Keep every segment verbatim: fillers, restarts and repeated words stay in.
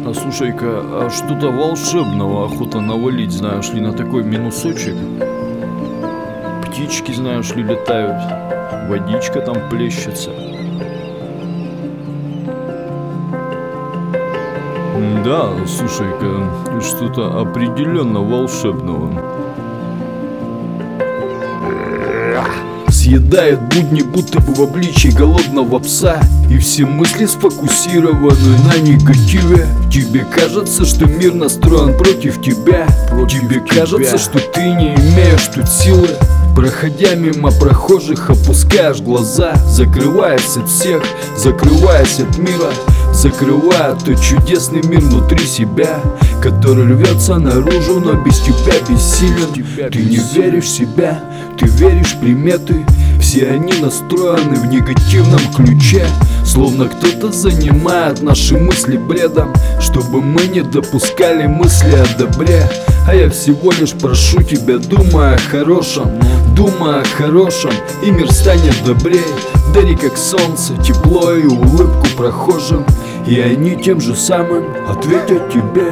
А слушай-ка, а что-то волшебного охота навалить, знаешь ли, на такой минусочек. Птички, знаешь ли, летают, водичка там плещется. Да, слушай-ка, что-то определенно волшебного. Съедает будни, будто бы в обличии голодного пса, и все мысли сфокусированы на негативе. Тебе кажется, что мир настроен против тебя. Против Тебе тебя. кажется, что ты не имеешь тут силы. Проходя мимо прохожих, опускаешь глаза, закрываясь от всех, закрываясь от мира, закрывая тот чудесный мир внутри себя, который рвется наружу, но без тебя бессилен. Ты не веришь в себя, ты веришь в приметы. Все они настроены в негативном ключе, словно кто-то занимает наши мысли бредом, чтобы мы не допускали мысли о добре. А я всего лишь прошу тебя, думай о хорошем, думай о хорошем, и мир станет добрее. Дари как солнце тепло и улыбку прохожим, и они тем же самым ответят тебе.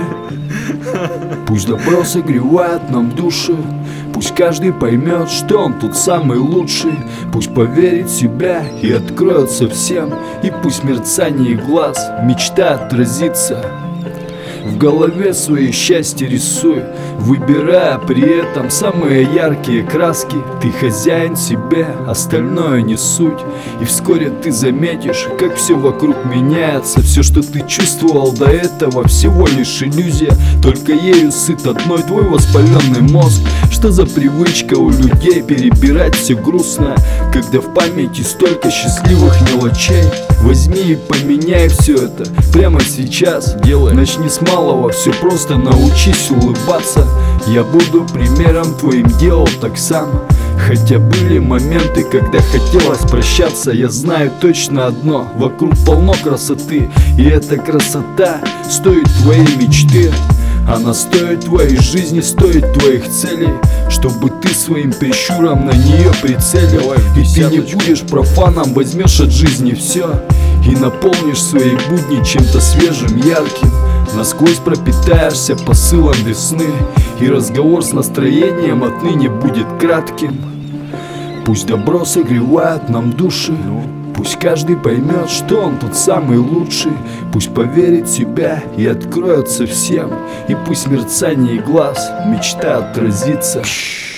Пусть добро согревает нам души, пусть каждый поймет, что он тут самый лучший. Пусть поверит в себя и откроется всем, и пусть в мерцании глаз мечта отразится. В голове свои счастья рисуй, выбирая при этом самые яркие краски. Ты хозяин себе, остальное не суть. И вскоре ты заметишь, как все вокруг меняется. Все, что ты чувствовал до этого, всего лишь иллюзия. Только ею сыт одной твой воспаленный мозг. Что за привычка у людей перебирать все грустное, когда в памяти столько счастливых мелочей? Возьми и поменяй все это прямо сейчас. Делай. Начни с малого, все просто научись улыбаться. Я буду примером твоим, делал так сам. Хотя были моменты, когда хотелось прощаться. Я знаю точно одно: вокруг полно красоты, и эта красота стоит твоей мечты. Она стоит твоей жизни, стоит твоих целей, чтобы ты своим прищуром на нее прицелил. И ты не будешь профаном, возьмешь от жизни все и наполнишь свои будни чем-то свежим, ярким. Насквозь пропитаешься посылом весны, и разговор с настроением отныне будет кратким. Пусть добро согревает нам души, пусть каждый поймет, что он тут самый лучший. Пусть поверит в себя и откроется всем, и пусть в мерцании глаз мечта отразится.